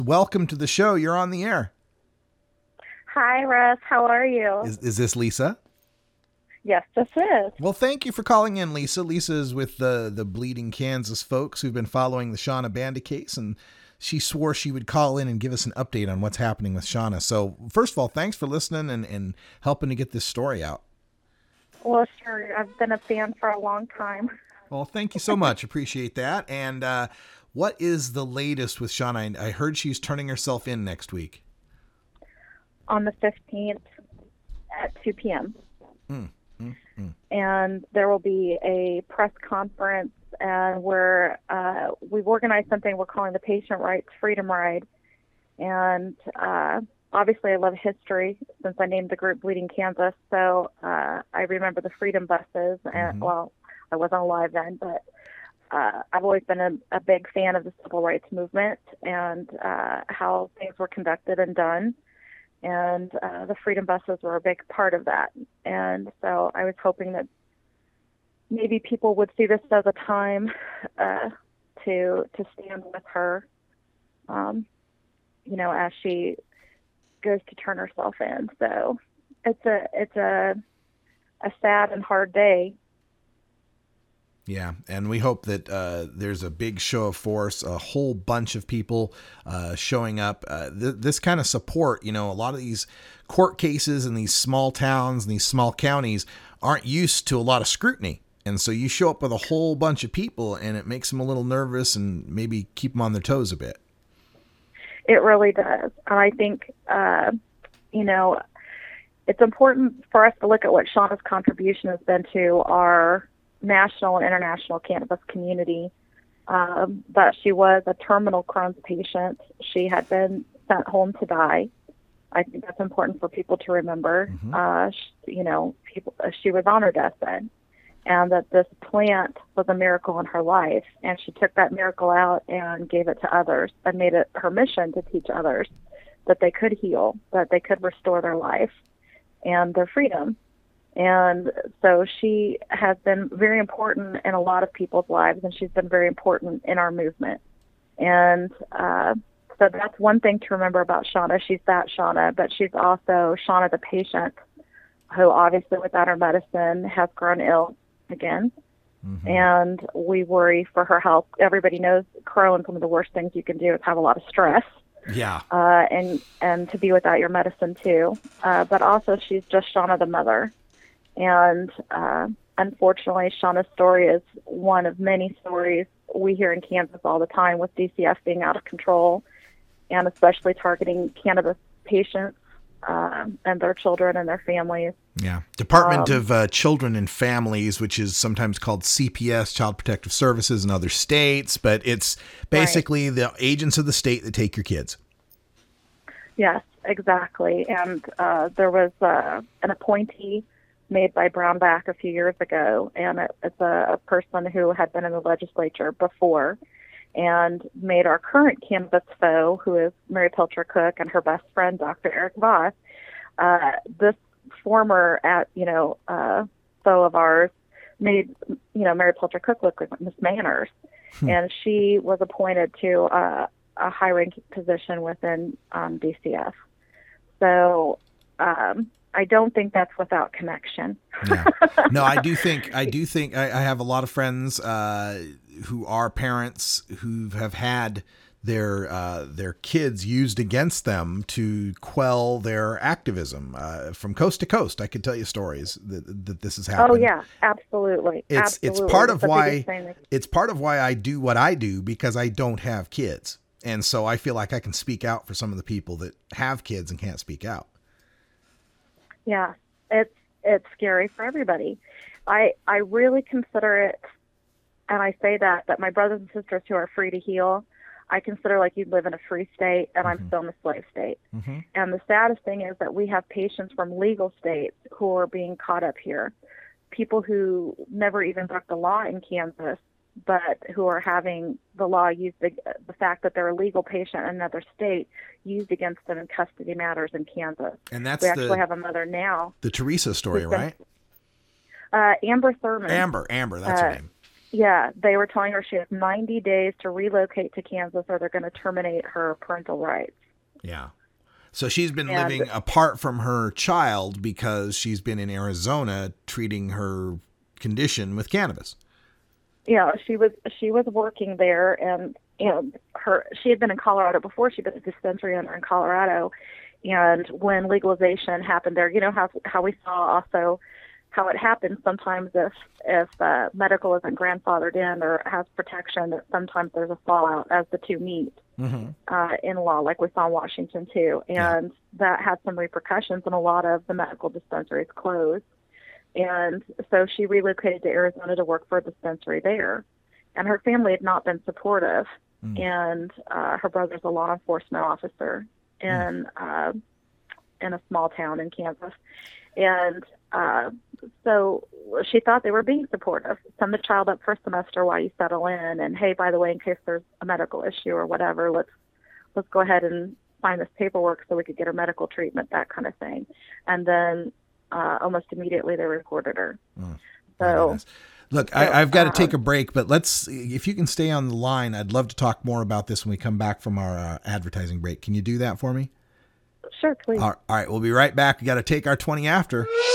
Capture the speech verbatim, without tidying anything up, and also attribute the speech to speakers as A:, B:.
A: Welcome to the show. You're on the air.
B: Hi, Russ. How are you?
A: Is, is this Lisa?
B: Yes, this is.
A: Well, thank you for calling in, Lisa. Lisa is with the, the Bleeding Kansas folks who've been following the Shauna Bandit case, and she swore she would call in and give us an update on what's happening with Shauna. So first of all, thanks for listening and, and helping to get this story out.
B: Well, sure. I've been a fan for a long time.
A: Well, thank you so much. Appreciate that. And uh, what is the latest with Shauna? I heard she's turning herself in next week.
B: On the fifteenth at two p.m.
A: Mm, mm, mm.
B: And there will be a press conference, and we're, uh, we've organized something we're calling the Patient Rights Freedom Ride. And uh, obviously I love history since I named the group Bleeding Kansas. So uh, I remember the Freedom Buses. And
A: Mm-hmm.
B: well, I wasn't alive then, but uh, I've always been a, a big fan of the civil rights movement and uh, how things were conducted and done. And uh, the Freedom Buses were a big part of that. And so I was hoping that maybe people would see this as a time uh, to to stand with her, um, you know, as she goes to turn herself in. So it's a it's a a sad and hard day.
A: Yeah, and we hope that uh, there's a big show of force, a whole bunch of people uh, showing up. Uh, th- this kind of support, you know, a lot of these court cases in these small towns and these small counties aren't used to a lot of scrutiny. And so you show up with a whole bunch of people and it makes them a little nervous and maybe keep them on their toes a bit.
B: It really does. And I think, uh, you know, it's important for us to look at what Shauna's contribution has been to our national and international cannabis community. Um, but she was a terminal Crohn's patient. She had been sent home to die. I think that's important for people to remember.
A: Mm-hmm.
B: Uh, she, you know, people, she was on her deathbed, and that this plant was a miracle in her life. And she took that miracle out and gave it to others and made it her mission to teach others that they could heal, that they could restore their life and their freedom. And so she has been very important in a lot of people's lives, and she's been very important in our movement. And uh, so that's one thing to remember about Shauna. She's that Shauna, but she's also Shauna the patient, who obviously without her medicine has grown ill again. Mm-hmm. And we worry for her health. Everybody knows Crohn's, one of the worst things you can do is have a lot of stress.
A: Yeah.
B: Uh, and, and to be without your medicine too. Uh, but also she's just Shauna the mother. And uh, unfortunately, Shauna's story is one of many stories we hear in Kansas all the time, with D C F being out of control and especially targeting cannabis patients uh, and their children and their families.
A: Yeah. Department
B: um,
A: of uh, Children and Families, which is sometimes called C P S, Child Protective Services in other states, but it's basically right. the agents of the state that take your kids.
B: Yes, exactly. And uh, there was uh, an appointee made by Brownback a few years ago, and it, it's a, a person who had been in the legislature before and made our current cannabis foe, who is Mary Pilcher Cook, and her best friend, Doctor Eric Voss, uh, this former, at you know, uh, foe of ours, made you know Mary Pilcher Cook look like Miss Manners, hmm. and she was appointed to uh, a high-ranking position within um, D C F. So. Um, I don't think that's without connection.
A: Yeah. No, I do think, I do think I, I have a lot of friends uh, who are parents who have had their, uh, their kids used against them to quell their activism uh, from coast to coast. I could tell you stories that, that this has happened.
B: Oh yeah, absolutely.
A: It's,
B: absolutely.
A: it's part of
B: that's
A: why, it's part of why I do what I do, because I don't have kids. And so I feel like I can speak out for some of the people that have kids and can't speak out.
B: Yeah, it's it's scary for everybody. I I really consider it, and I say that, that my brothers and sisters who are free to heal, I consider like you live in a free state, and mm-hmm. I'm still in a slave state. Mm-hmm. And the saddest thing is that we have patients from legal states who are being caught up here, people who never even broke the law in Kansas, but who are having the law used, the, the fact that they're a legal patient in another state used against them in custody matters in Kansas.
A: And that's
B: we actually
A: the,
B: have a mother now.
A: The Teresa story,
B: been,
A: right?
B: Uh, Amber Thurman.
A: Amber, Amber, that's
B: uh,
A: her name.
B: Yeah, they were telling her she has ninety days to relocate to Kansas or they're going to terminate her parental rights.
A: Yeah. So she's been
B: And
A: living apart from her child because she's been in Arizona treating her condition with cannabis.
B: Yeah, she was she was working there, and you know her she had been in Colorado before. She'd been a dispensary owner in Colorado, and when legalization happened there, you know how how we saw also how it happens sometimes if if uh, medical isn't grandfathered in or has protection, that sometimes there's a fallout as the two meet. Mm-hmm. Uh, in law, like we saw in Washington too, and yeah. that had some repercussions, and a lot of the medical dispensaries closed. And so she relocated to Arizona to work for a dispensary there, and her family had not been supportive. Mm. And uh, her brother's a law enforcement officer in mm. uh, in a small town in Kansas, and uh, so she thought they were being supportive. Send the child up for a semester while you settle in, and hey, by the way, in case there's a medical issue or whatever, let's let's go ahead and sign this paperwork so we could get her medical treatment, that kind of thing. And then uh, almost immediately they reported her. Mm, so,
A: look, so, I, I've got to um, take a break, but let's, if you can stay on the line, I'd love to talk more about this when we come back from our uh, advertising break. Can you do that for me?
B: Sure, please.
A: All right, we'll be right back. We got to take our twenty after.